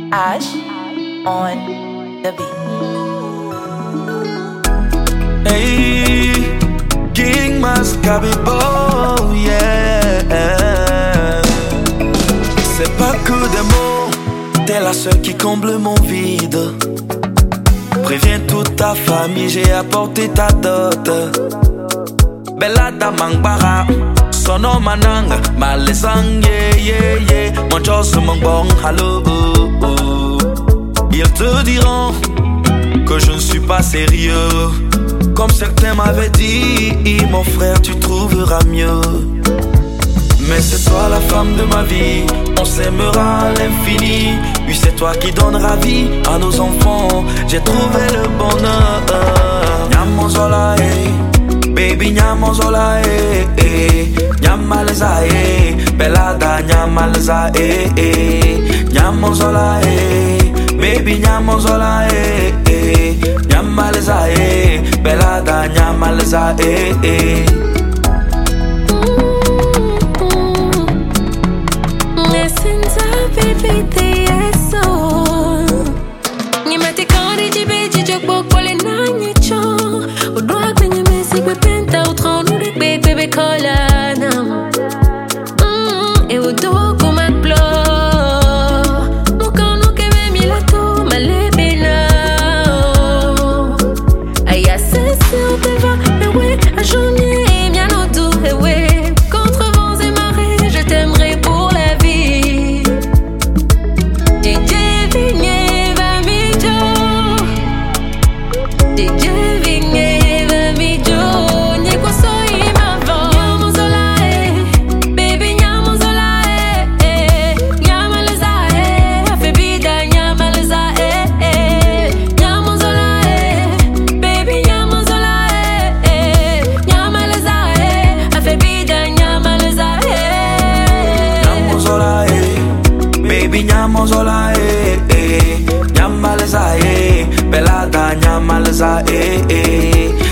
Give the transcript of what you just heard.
Ash on the beat. Hey, King Mascabibo, yeah. C'est pas que des mots, t'es la seule qui comble mon vide. Préviens toute ta famille, j'ai apporté ta dot. Bella da mangbara, sono manang, malesang, yeah, yeah. Mon joss, mon bon, hallo. Ils te diront que je ne suis pas sérieux. Comme certains m'avaient dit, mon frère, tu trouveras mieux. Mais c'est toi la femme de ma vie, on s'aimera à l'infini. Oui, c'est toi qui donneras vie à nos enfants. J'ai trouvé le bonheur. Nyamonzola, baby nyamonzola, nyamaleza, belada nyamaleza, nyamonzola, baby nyamonzola, nyamaleza, belada nyamaleza, nyamonzola, nyamaleza, belada nyamaleza,